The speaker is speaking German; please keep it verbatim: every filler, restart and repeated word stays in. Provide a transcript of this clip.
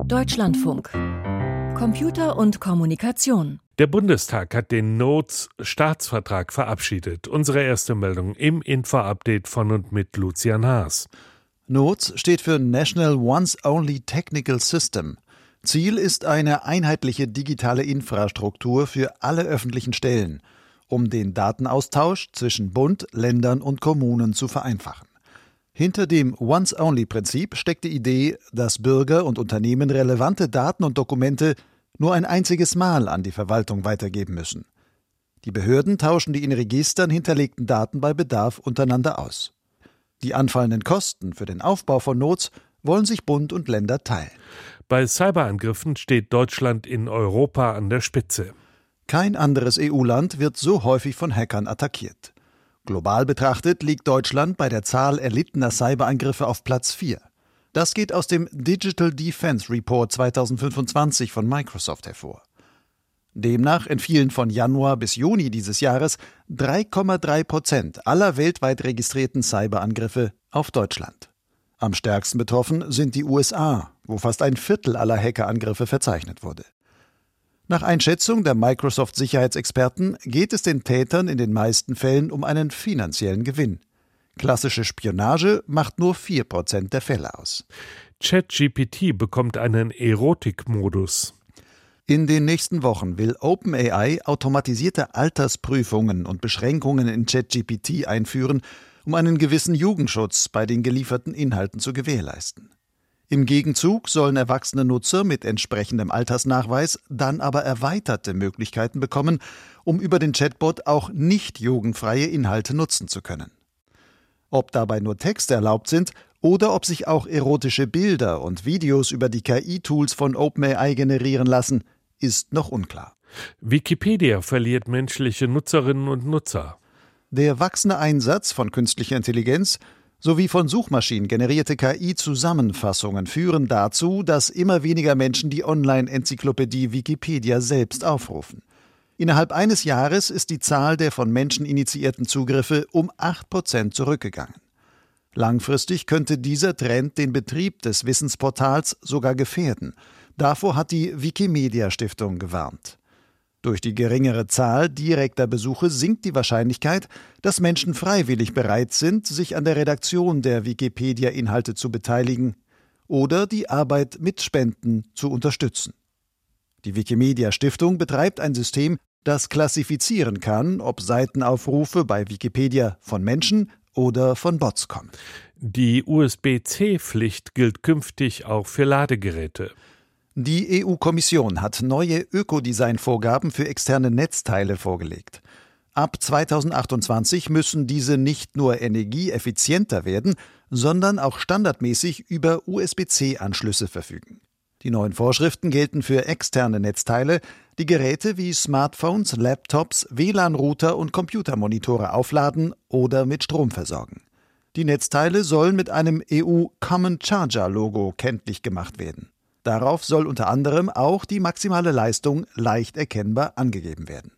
Deutschlandfunk. Computer und Kommunikation. Der Bundestag hat den N O T S-Staatsvertrag verabschiedet. Unsere erste Meldung im Info-Update von und mit Lucian Haas. N O T S steht für National Once-Only Technical System. Ziel ist eine einheitliche digitale Infrastruktur für alle öffentlichen Stellen, um den Datenaustausch zwischen Bund, Ländern und Kommunen zu vereinfachen. Hinter dem Once-Only-Prinzip steckt die Idee, dass Bürger und Unternehmen relevante Daten und Dokumente nur ein einziges Mal an die Verwaltung weitergeben müssen. Die Behörden tauschen die in Registern hinterlegten Daten bei Bedarf untereinander aus. Die anfallenden Kosten für den Aufbau von N O T S wollen sich Bund und Länder teilen. Bei Cyberangriffen steht Deutschland in Europa an der Spitze. Kein anderes E U-Land wird so häufig von Hackern attackiert. Global betrachtet liegt Deutschland bei der Zahl erlittener Cyberangriffe auf Platz vier. Das geht aus dem Digital Defense Report zweitausendfünfundzwanzig von Microsoft hervor. Demnach entfielen von Januar bis Juni dieses Jahres drei Komma drei Prozent aller weltweit registrierten Cyberangriffe auf Deutschland. Am stärksten betroffen sind die U S A, wo fast ein Viertel aller Hackerangriffe verzeichnet wurde. Nach Einschätzung der Microsoft-Sicherheitsexperten geht es den Tätern in den meisten Fällen um einen finanziellen Gewinn. Klassische Spionage macht nur vier Prozent der Fälle aus. ChatGPT bekommt einen Erotikmodus. In den nächsten Wochen will OpenAI automatisierte Altersprüfungen und Beschränkungen in ChatGPT einführen, um einen gewissen Jugendschutz bei den gelieferten Inhalten zu gewährleisten. Im Gegenzug sollen erwachsene Nutzer mit entsprechendem Altersnachweis dann aber erweiterte Möglichkeiten bekommen, um über den Chatbot auch nicht jugendfreie Inhalte nutzen zu können. Ob dabei nur Texte erlaubt sind oder ob sich auch erotische Bilder und Videos über die K I-Tools von OpenAI generieren lassen, ist noch unklar. Wikipedia verliert menschliche Nutzerinnen und Nutzer. Der wachsende Einsatz von künstlicher Intelligenz sowie von Suchmaschinen generierte K I-Zusammenfassungen führen dazu, dass immer weniger Menschen die Online-Enzyklopädie Wikipedia selbst aufrufen. Innerhalb eines Jahres ist die Zahl der von Menschen initiierten Zugriffe um acht Prozent zurückgegangen. Langfristig könnte dieser Trend den Betrieb des Wissensportals sogar gefährden. Davor hat die Wikimedia-Stiftung gewarnt. Durch die geringere Zahl direkter Besuche sinkt die Wahrscheinlichkeit, dass Menschen freiwillig bereit sind, sich an der Redaktion der Wikipedia-Inhalte zu beteiligen oder die Arbeit mit Spenden zu unterstützen. Die Wikimedia-Stiftung betreibt ein System, das klassifizieren kann, ob Seitenaufrufe bei Wikipedia von Menschen oder von Bots kommen. Die U S B C Pflicht gilt künftig auch für Ladegeräte. Die E U-Kommission hat neue Ökodesign-Vorgaben für externe Netzteile vorgelegt. Ab zweitausendachtundzwanzig müssen diese nicht nur energieeffizienter werden, sondern auch standardmäßig über U S B C Anschlüsse verfügen. Die neuen Vorschriften gelten für externe Netzteile, die Geräte wie Smartphones, Laptops, W L A N-Router und Computermonitore aufladen oder mit Strom versorgen. Die Netzteile sollen mit einem E U Common Charger-Logo kenntlich gemacht werden. Darauf soll unter anderem auch die maximale Leistung leicht erkennbar angegeben werden.